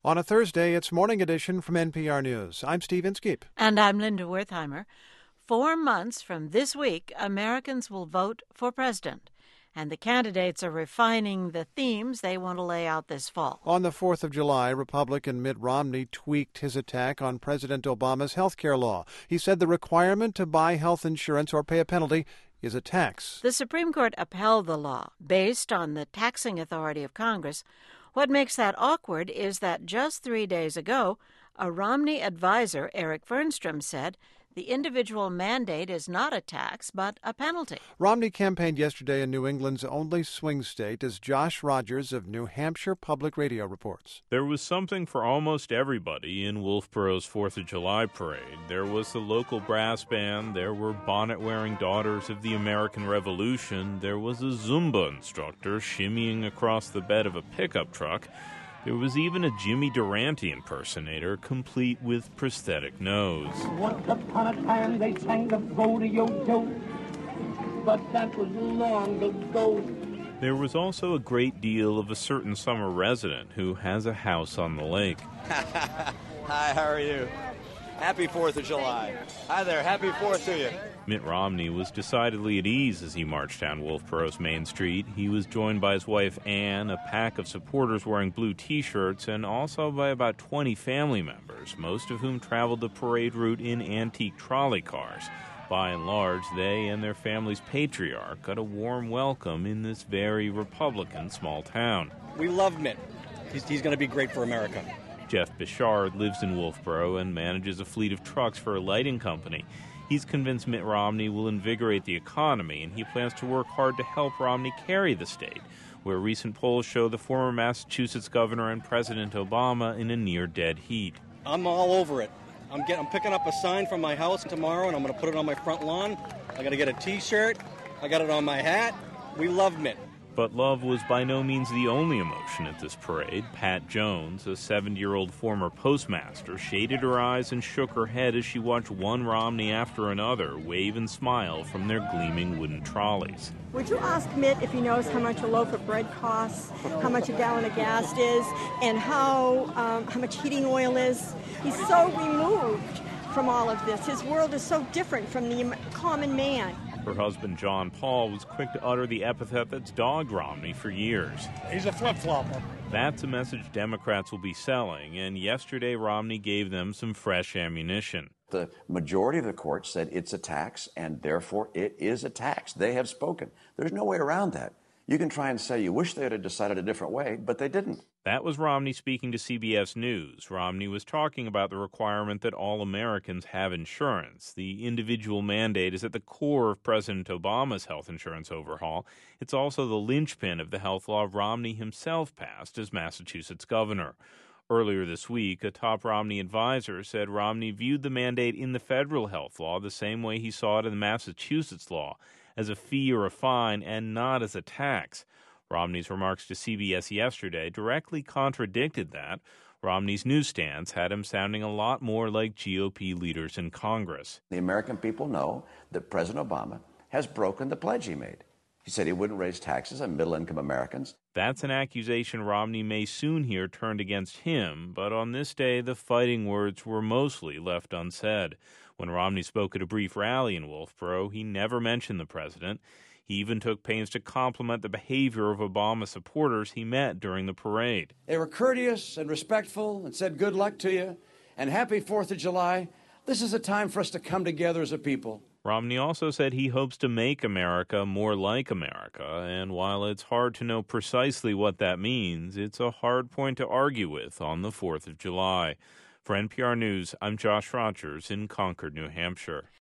On a Thursday, it's Morning Edition from NPR News. I'm Steve Inskeep. And I'm Linda Wertheimer. 4 months from this week, Americans will vote for president. And the candidates are refining the themes they want to lay out this fall. On the 4th of July, Republican Mitt Romney tweaked his attack on President Obama's health care law. He said the requirement to buy health insurance or pay a penalty is a tax. The Supreme Court upheld the law based on the taxing authority of Congress. What makes that awkward is that just 3 days ago, a Romney advisor, Eric Fernstrom, said the individual mandate is not a tax, but a penalty. Romney campaigned yesterday in New England's only swing state, as Josh Rogers of New Hampshire Public Radio reports. There was something for almost everybody in Wolfboro's 4th of July parade. There was the local brass band, there were bonnet-wearing daughters of the American Revolution, there was a Zumba instructor shimmying across the bed of a pickup truck. There was even a Jimmy Durante impersonator, complete with prosthetic nose. Once upon a time they sang the rodeo, but that was long ago. There was also a great deal of a certain summer resident who has a house on the lake. Hi, how are you? Happy 4th of July. Hi there, happy 4th to you. Mitt Romney was decidedly at ease as he marched down Wolfboro's Main Street. He was joined by his wife, Ann, a pack of supporters wearing blue T-shirts, and also by about 20 family members, most of whom traveled the parade route in antique trolley cars. By and large, they and their family's patriarch got a warm welcome in this very Republican small town. We love Mitt. He's going to be great for America. Jeff Bichard lives in Wolfboro and manages a fleet of trucks for a lighting company. He's convinced Mitt Romney will invigorate the economy, and he plans to work hard to help Romney carry the state, where recent polls show the former Massachusetts governor and President Obama in a near-dead heat. I'm all over it. I'm picking up a sign from my house tomorrow, and I'm going to put it on my front lawn. I got to get a T-shirt. I got it on my hat. We love Mitt. But love was by no means the only emotion at this parade. Pat Jones, a 70-year-old former postmaster, shaded her eyes and shook her head as she watched one Romney after another wave and smile from their gleaming wooden trolleys. Would you ask Mitt if he knows how much a loaf of bread costs, how much a gallon of gas is, and how much heating oil is? He's so removed from all of this. His world is so different from the common man. Her husband, John Paul, was quick to utter the epithet that's dogged Romney for years. He's a flip-flopper. That's a message Democrats will be selling, and yesterday Romney gave them some fresh ammunition. The majority of the court said it's a tax, and therefore it is a tax. They have spoken. There's no way around that. You can try and say you wish they had decided a different way, but they didn't. That was Romney speaking to CBS News. Romney was talking about the requirement that all Americans have insurance. The individual mandate is at the core of President Obama's health insurance overhaul. It's also the linchpin of the health law Romney himself passed as Massachusetts governor. Earlier this week, a top Romney advisor said Romney viewed the mandate in the federal health law the same way he saw it in the Massachusetts law, as a fee or a fine and not as a tax. Romney's remarks to CBS yesterday directly contradicted that. Romney's newsstands had him sounding a lot more like GOP leaders in Congress. The American people know that President Obama has broken the pledge he made. He said he wouldn't raise taxes on middle-income Americans. That's an accusation Romney may soon hear turned against him, but on this day the fighting words were mostly left unsaid. When Romney spoke at a brief rally in Wolfboro, he never mentioned the president. He even took pains to compliment the behavior of Obama supporters he met during the parade. They were courteous and respectful and said good luck to you and happy 4th of July. This is a time for us to come together as a people. Romney also said he hopes to make America more like America, and while it's hard to know precisely what that means, it's a hard point to argue with on the 4th of July. For NPR News, I'm Josh Rogers in Concord, New Hampshire.